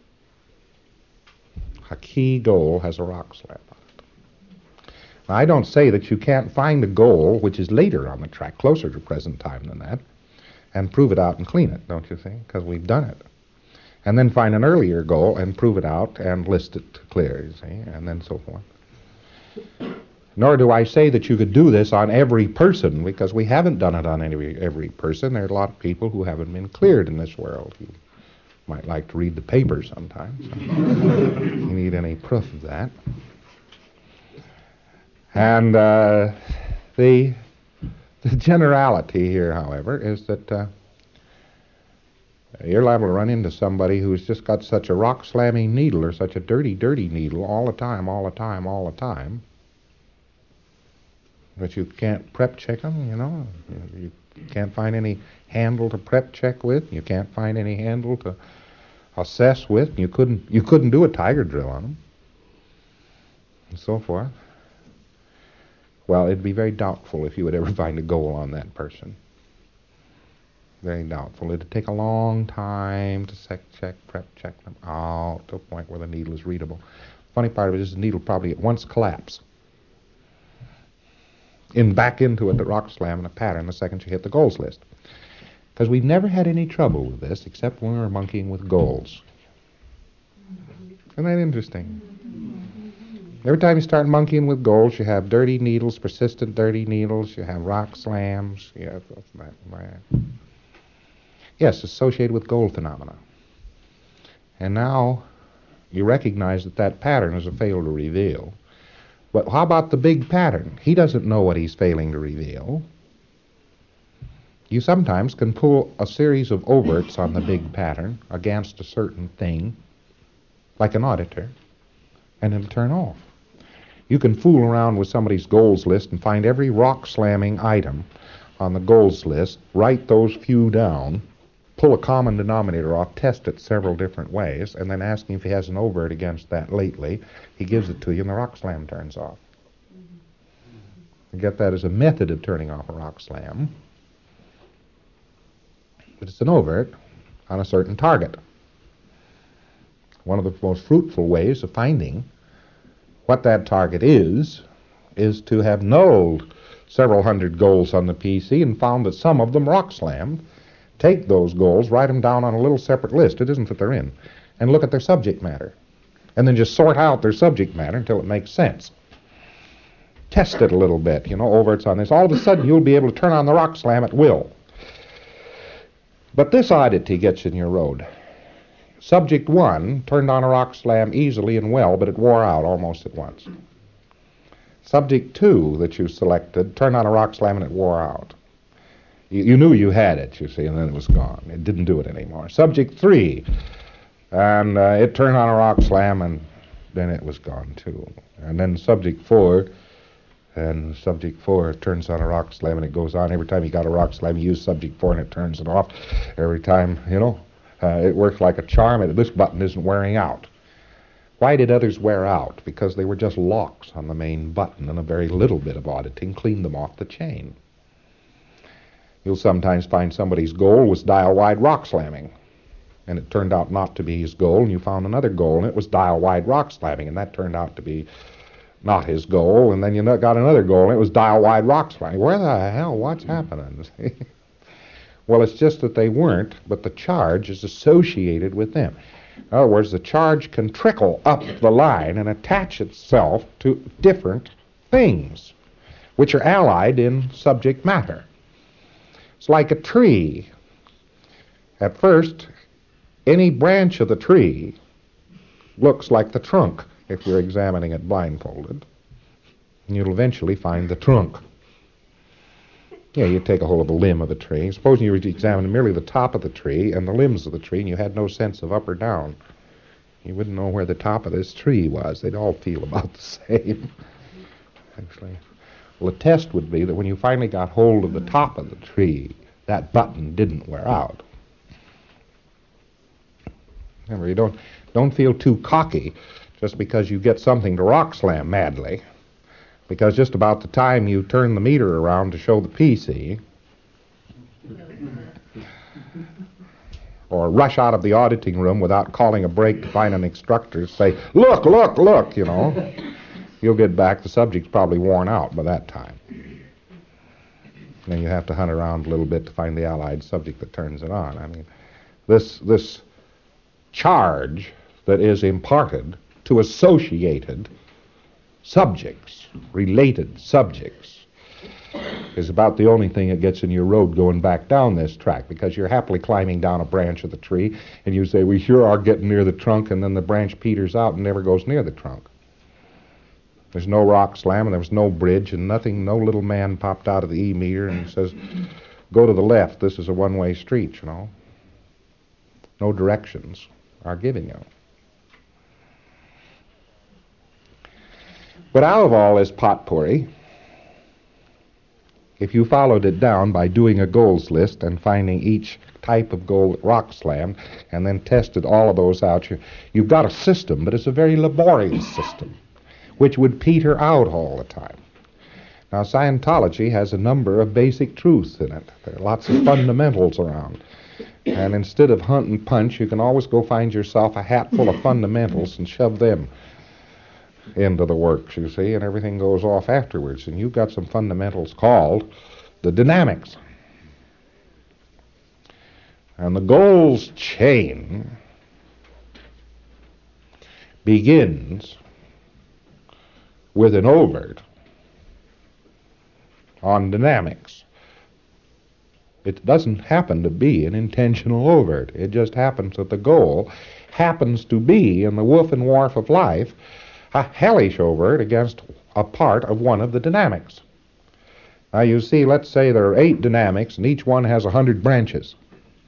Speaker 2: A key goal has a rock slam on it. Now, I don't say that you can't find a goal which is later on the track, closer to present time than that, and prove it out and clean it, don't you think? Because we've done it. And then find an earlier goal and prove it out and list it clear, you see, and then so forth. Nor do I say that you could do this on every person, because we haven't done it on every, every person. There are a lot of people who haven't been cleared in this world. You might like to read the paper sometimes. If you need any proof of that. And uh, the, the generality here, however, is that uh, you're liable to run into somebody who's just got such a rock-slamming needle or such a dirty, dirty needle all the time, all the time, all the time, that you can't prep check them, you know. You can't find any handle to prep check with. You can't find any handle to assess with. You couldn't, you couldn't do a tiger drill on them, and so forth. Well, it'd be very doubtful if you would ever find a goal on that person. Very doubtful. It'd take a long time to sec check, prep check them out to a point where the needle is readable. Funny part of it is the needle probably at once collapse in back into it, the rock slam in a pattern the second you hit the goals list. Because we've never had any trouble with this except when we were monkeying with goals. Isn't that interesting? Every time you start monkeying with goals, you have dirty needles, persistent dirty needles, you have rock slams, you have that, that. Yes, associated with goal phenomena. And now you recognize that that pattern is a fail to reveal. But how about the big pattern? He doesn't know what he's failing to reveal. You sometimes can pull a series of overts on the big pattern against a certain thing, like an auditor, and it'll turn off. You can fool around with somebody's goals list and find every rock-slamming item on the goals list, write those few down, pull a common denominator off, test it several different ways, and then ask him if he has an overt against that lately. He gives it to you, and the rock slam turns off. You get that as a method of turning off a rock slam, but it's an overt on a certain target. One of the most fruitful ways of finding what that target is, is to have nulled several hundred goals on the P C and found that some of them rock slammed. Take those goals, write them down on a little separate list, it isn't that they're in, and look at their subject matter. And then just sort out their subject matter until it makes sense. Test it a little bit, you know, overts on this. All of a sudden you'll be able to turn on the rock slam at will. But this oddity gets in your road. Subject one turned on a rock slam easily and well, but it wore out almost at once. Subject two that you selected turned on a rock slam and it wore out. You, you knew you had it, you see, and then it was gone. It didn't do it anymore. Subject three, and uh, it turned on a rock slam and then it was gone too. And then subject four, and subject four turns on a rock slam and it goes on. Every time you got a rock slam, you use subject four and it turns it off. Every time, you know, uh, it works like a charm. And this button isn't wearing out. Why did others wear out? Because they were just locks on the main button, and a very little bit of auditing cleaned them off the chain. You'll sometimes find somebody's goal was dial-wide rock slamming, and it turned out not to be his goal, and you found another goal, and it was dial-wide rock slamming, and that turned out to be not his goal, and then you got another goal, and it was dial-wide rock slamming. Where the hell, what's happening? Well, it's just that they weren't, but the charge is associated with them. In other words, the charge can trickle up the line and attach itself to different things, which are allied in subject matter. It's like a tree. At first, any branch of the tree looks like the trunk if you're examining it blindfolded. And you'll eventually find the trunk. Yeah, you take a hold of the limb of the tree. Supposing you were examining merely the top of the tree and the limbs of the tree and you had no sense of up or down. You wouldn't know where the top of this tree was. They'd all feel about the same. Actually, well, the test would be that when you finally got hold of the top of the tree, that button didn't wear out. Remember, you don't, don't feel too cocky just because you get something to rock slam madly. Because just about the time you turn the meter around to show the P C, or rush out of the auditing room without calling a break to find an instructor, say, look, look, look, you know, you'll get back. The subject's probably worn out by that time. And then you have to hunt around a little bit to find the allied subject that turns it on. I mean, this this charge that is imparted to associated subjects, related subjects, is about the only thing that gets in your road going back down this track, because you're happily climbing down a branch of the tree and you say, we sure are getting near the trunk, and then the branch peters out and never goes near the trunk. There's no rock slam and there was no bridge and nothing. No little man popped out of the E-meter and says, go to the left, this is a one-way street, you know. No directions are given you. But out of all this potpourri, if you followed it down by doing a goals list and finding each type of goal that rock slammed and then tested all of those out, you, you've got a system, but it's a very laborious system, which would peter out all the time. Now, Scientology has a number of basic truths in it. There are lots of fundamentals around. And instead of hunt and punch, you can always go find yourself a hat full of fundamentals and shove them into the works, you see, and everything goes off afterwards. And you've got some fundamentals called the dynamics. And the goals chain begins with an overt on dynamics. It doesn't happen to be an intentional overt. It just happens that the goal happens to be, in the woof and wharf of life, a hellish overt against a part of one of the dynamics. Now you see, let's say there are eight dynamics and each one has a hundred branches.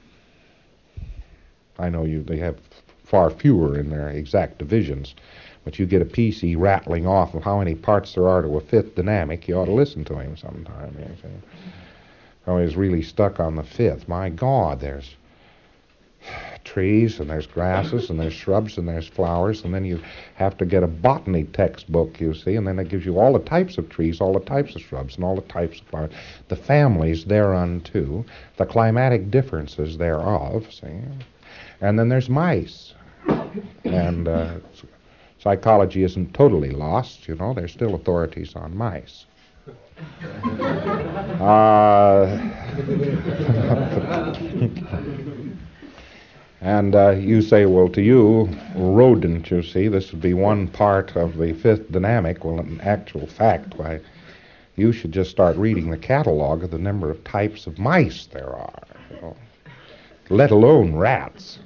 Speaker 2: I know you they have far fewer in their exact divisions, but you get a P C rattling off of how many parts there are to a fifth dynamic. You ought to listen to him sometime. You see. Oh, he's really stuck on the fifth. My God, there's trees and there's grasses and there's shrubs and there's flowers, and then you have to get a botany textbook, you see, and then it gives you all the types of trees, all the types of shrubs, and all the types of flowers, the families thereunto, the climatic differences thereof, see. And then there's mice. And uh, psychology isn't totally lost, you know, there's still authorities on mice. Uh, and uh, you say, well, to you, rodent, you see, this would be one part of the fifth dynamic. Well, in actual fact, why, you should just start reading the catalog of the number of types of mice there are, you know, let alone rats.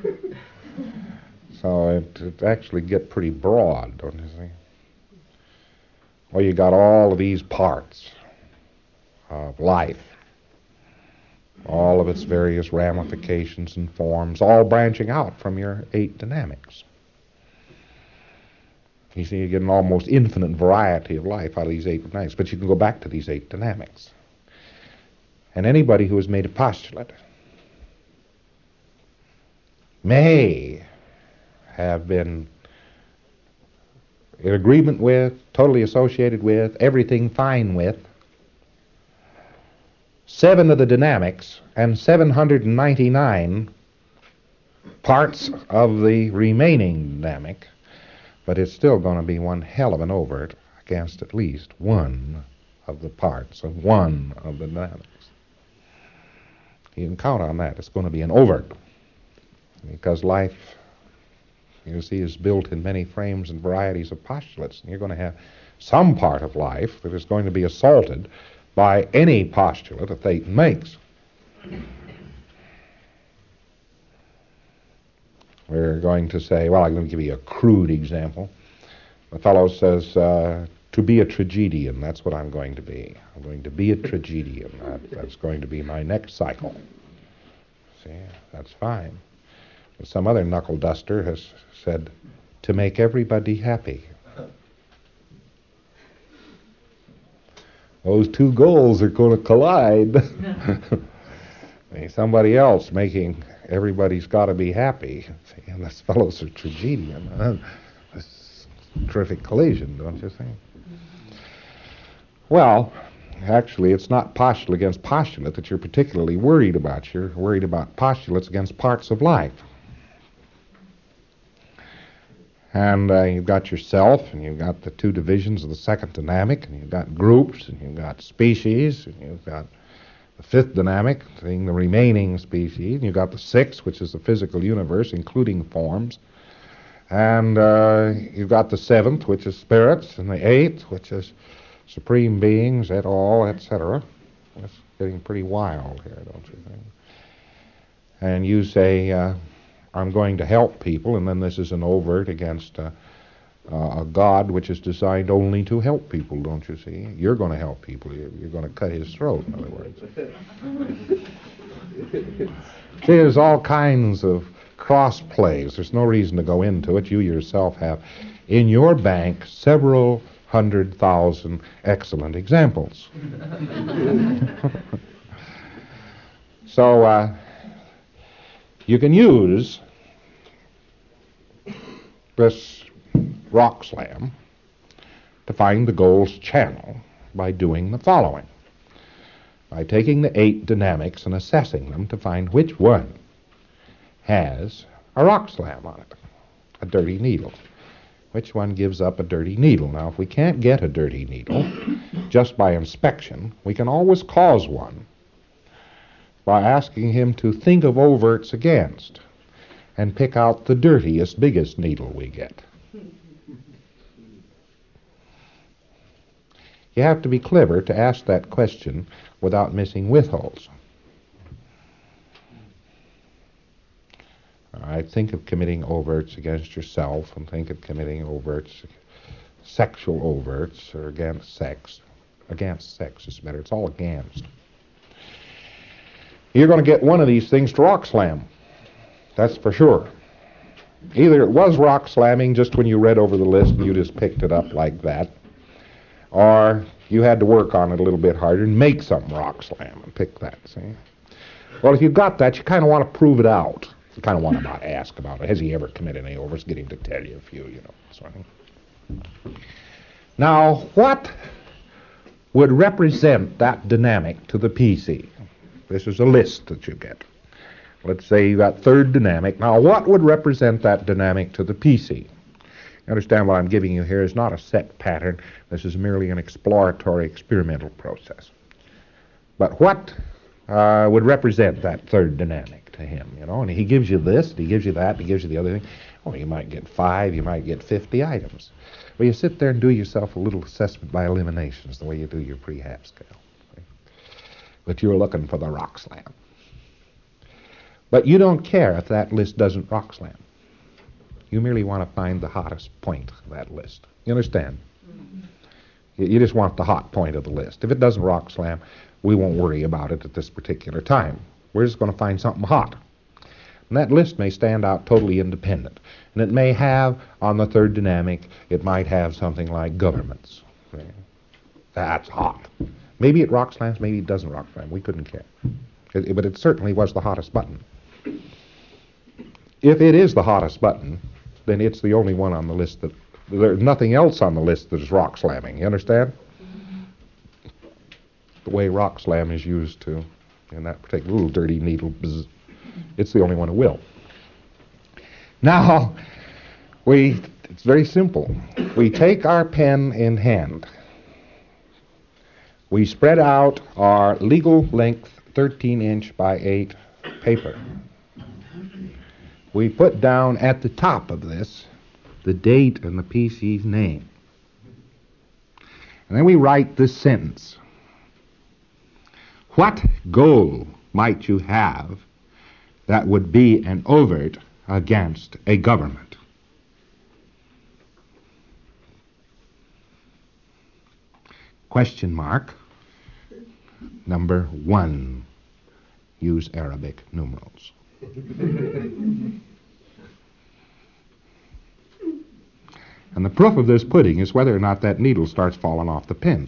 Speaker 2: So it, it actually get pretty broad, don't you see? Well, you got all of these parts of life, all of its various ramifications and forms, all branching out from your eight dynamics. You see, you get an almost infinite variety of life out of these eight dynamics, but you can go back to these eight dynamics. And anybody who has made a postulate may have been in agreement with, totally associated with, everything fine with, seven of the dynamics and seven hundred ninety-nine parts of the remaining dynamic, but it's still going to be one hell of an overt against at least one of the parts of one of the dynamics. You can count on that. It's going to be an overt. Because life, you see, is built in many frames and varieties of postulates. And you're going to have some part of life that is going to be assaulted by any postulate that Thetan makes. We're going to say, well, I'm going to give you a crude example. The fellow says, uh, to be a tragedian, that's what I'm going to be. I'm going to be a tragedian. That, that's going to be my next cycle. See, that's fine. But some other knuckle duster has said, to make everybody happy. Those two goals are going to collide. Somebody else making everybody's got to be happy. See, and this fellow's a tragedian. Uh, this terrific collision, don't you think? Well, actually, it's not postulate against postulate that you're particularly worried about. You're worried about postulates against parts of life. And uh, you've got yourself, and you've got the two divisions of the second dynamic, and you've got groups, and you've got species, and you've got the fifth dynamic, being the remaining species, and you've got the sixth, which is the physical universe, including forms, and uh, you've got the seventh, which is spirits, and the eighth, which is supreme beings, et al., et cetera. It's getting pretty wild here, don't you think? And you say, uh, I'm going to help people, and then this is an overt against uh, uh, a God which is designed only to help people, don't you see? You're going to help people. You're, you're going to cut his throat, in other words. See, there's all kinds of cross plays. There's no reason to go into it. You yourself have in your bank several hundred thousand excellent examples. So uh, you can use this rock slam to find the goal's channel by doing the following. By taking the eight dynamics and assessing them to find which one has a rock slam on it, a dirty needle. Which one gives up a dirty needle? Now, if we can't get a dirty needle just by inspection, we can always cause one by asking him to think of overts against and pick out the dirtiest, biggest needle we get. You have to be clever to ask that question without missing withholds. All right, think of committing overts against yourself, and think of committing overts, sexual overts, or against sex. Against sex is better. It's all against. You're going to get one of these things to rock slam. That's for sure. Either it was rock slamming just when you read over the list and you just picked it up like that, or you had to work on it a little bit harder and make some rock slam and pick that, see? Well, if you've got that, you kind of want to prove it out. You kind of want to not ask about it. Has he ever committed any overs? Get him to tell you a few, you know. Sort of. Now, what would represent that dynamic to the P C? This is a list that you get. Let's say you got third dynamic. Now, what would represent that dynamic to the P C? You understand what I'm giving you here is not a set pattern. This is merely an exploratory experimental process. But what uh, would represent that third dynamic to him, you know? And he gives you this, he gives you that, he gives you the other thing. Oh, you might get five, you might get fifty items. Well, you sit there and do yourself a little assessment by eliminations, the way you do your pre-half scale. But you're looking for the rock slam. But you don't care if that list doesn't rock slam. You merely want to find the hottest point of that list. You understand? Mm-hmm. You, you just want the hot point of the list. If it doesn't rock slam, we won't worry about it at this particular time. We're just going to find something hot. And that list may stand out totally independent. And it may have, on the third dynamic, it might have something like governments. Okay? That's hot. Maybe it rock slams, maybe it doesn't rock slam. We couldn't care. It, it, but it certainly was the hottest button. If it is the hottest button, then it's the only one on the list that... There's nothing else on the list that is rock slamming. You understand? Mm-hmm. The way rock slam is used to... in that particular little dirty needle, bzz, it's the only one who will. Now, we, it's very simple. We take our pen in hand. We spread out our legal length thirteen inch by eight paper. We put down at the top of this the date and the P C's name. And then we write this sentence. What goal might you have that would be an overt against a government? Question mark. Number one. Use Arabic numerals. And the proof of this pudding is whether or not that needle starts falling off the pin.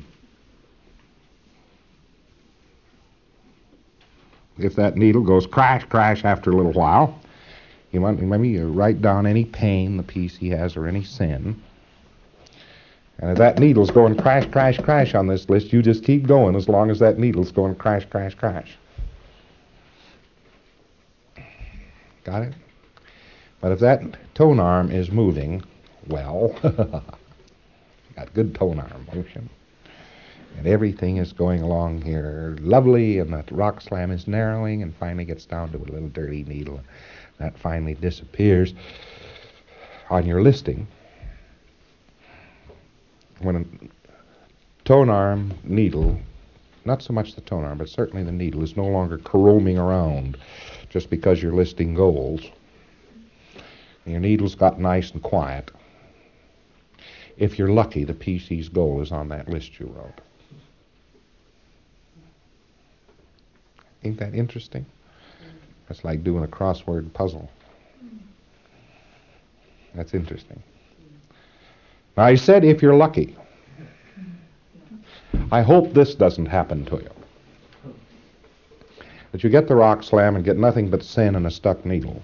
Speaker 2: If that needle goes crash, crash after a little while, you want maybe you write down any pain the P C has or any sin. And if that needle's going crash, crash, crash on this list, you just keep going as long as that needle's going crash, crash, crash. Got it? But if that tone arm is moving, well, got good tone arm motion, and everything is going along here lovely, and that rock slam is narrowing and finally gets down to a little dirty needle. That finally disappears on your listing. When a tone arm needle, not so much the tone arm, but certainly the needle, is no longer roaming around just because you're listing goals, and your needle's got nice and quiet, if you're lucky, the P C's goal is on that list you wrote. Ain't that interesting? That's like doing a crossword puzzle. That's interesting. Now, I said if you're lucky. I hope this doesn't happen to you. That you get the rock slam and get nothing but sin and a stuck needle.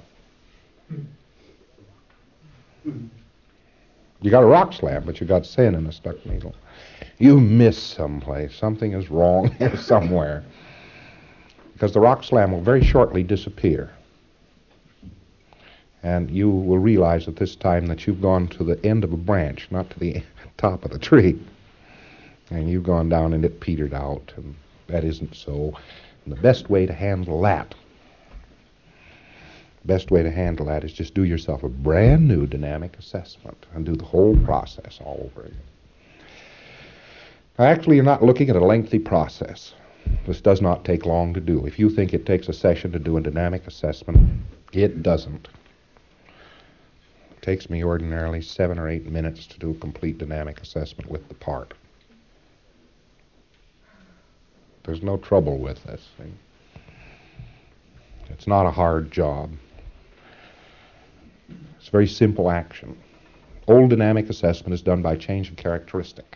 Speaker 2: You got a rock slam, but you got sin and a stuck needle. You miss someplace. Something is wrong here somewhere. Because the rock slam will very shortly disappear. And you will realize at this time that you've gone to the end of a branch, not to the top of the tree. And you've gone down and it petered out, and that isn't so. And the best way to handle that, best way to handle that is just do yourself a brand new dynamic assessment and do the whole process all over again. Now, actually, you're not looking at a lengthy process. This does not take long to do. If you think it takes a session to do a dynamic assessment, it doesn't. It takes me ordinarily seven or eight minutes to do a complete dynamic assessment with the part. There's no trouble with this thing. It's not a hard job. It's a very simple action. Old dynamic assessment is done by change of characteristic.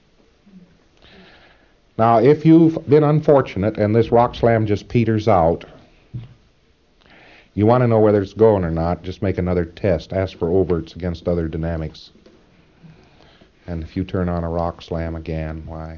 Speaker 2: Now, if you've been unfortunate and this rock slam just peters out, you want to know whether it's going or not, just make another test. Ask for overts against other dynamics. And if you turn on a rock slam again, why,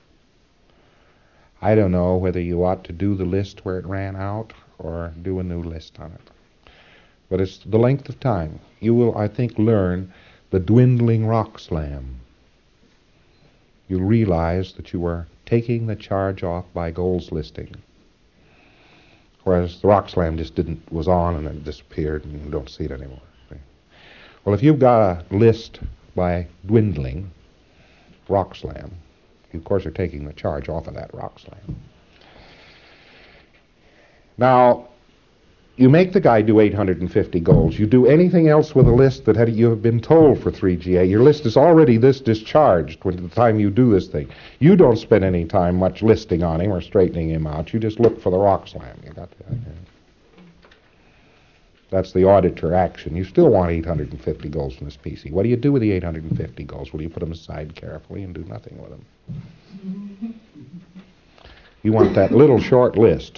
Speaker 2: I don't know whether you ought to do the list where it ran out or do a new list on it. But it's the length of time. You will, I think, learn the dwindling rock slam. You'll realize that you are taking the charge off by goals listing. Whereas the rock slam just didn't, was on and then disappeared and you don't see it anymore. Well, if you've got a list by dwindling rock slam, you of course are taking the charge off of that rock slam. Now, you make the guy do eight hundred fifty goals. You do anything else with a list that had, you have been told for three G A. Your list is already this discharged when the time you do this thing. You don't spend any time much listing on him or straightening him out. You just look for the rock slam. You got that? That's the auditor action. You still want eight hundred fifty goals from this P C. What do you do with the eight hundred fifty goals? Well, you put them aside carefully and do nothing with them. You want that little short list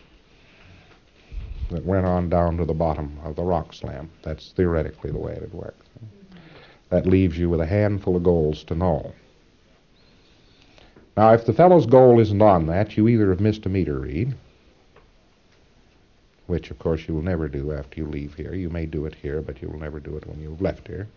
Speaker 2: that went on down to the bottom of the rock slam. That's theoretically the way it would work. That leaves you with a handful of goals to know. Now, if the fellow's goal isn't on that, you either have missed a meter read, which, of course, you will never do after you leave here. You may do it here, but you will never do it when you've left here.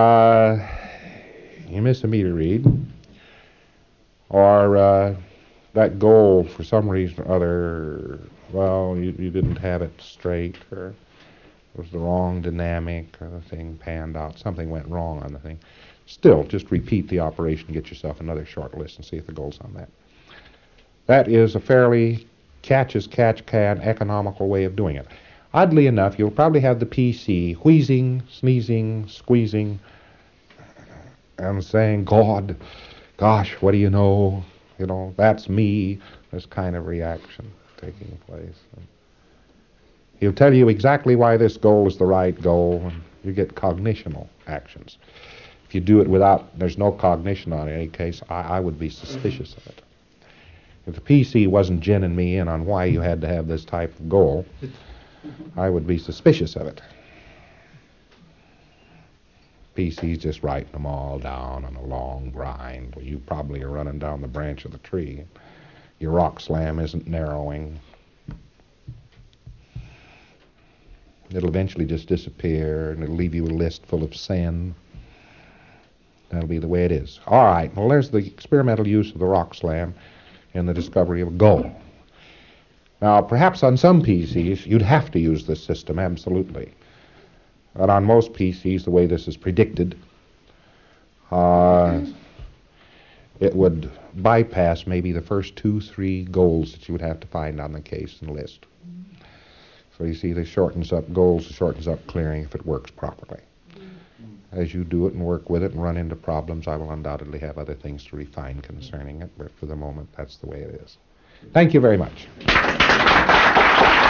Speaker 2: Uh, you miss a meter read, or uh, that goal, for some reason or other, well, you, you didn't have it straight, or it was the wrong dynamic, or the thing panned out, something went wrong on the thing. Still, just repeat the operation, get yourself another short list, and see if the goal's on that. That is a fairly catch-as-catch-can economical way of doing it. Oddly enough, you'll probably have the P C wheezing, sneezing, squeezing, and saying, God, gosh, what do you know? You know, that's me. This kind of reaction taking place. He'll tell you exactly why this goal is the right goal, and you get cognitional actions. If you do it without, there's no cognition on it in any case, I, I would be suspicious of it. If the P C wasn't ginning me in on why you had to have this type of goal, I would be suspicious of it. P C's just writing them all down on a long grind. Well, you probably are running down the branch of the tree. Your rock slam isn't narrowing. It'll eventually just disappear, and it'll leave you a list full of sin. That'll be the way it is. All right, well, there's the experimental use of the rock slam in the discovery of a goal. Now, perhaps on some P Cs, you'd have to use this system, absolutely. But on most P Cs, the way this is predicted, uh, it would bypass maybe the first two, three goals that you would have to find on the case and list. So you see, this shortens up goals, shortens up clearing if it works properly. As you do it and work with it and run into problems, I will undoubtedly have other things to refine concerning it, but for the moment, that's the way it is. Thank you very much.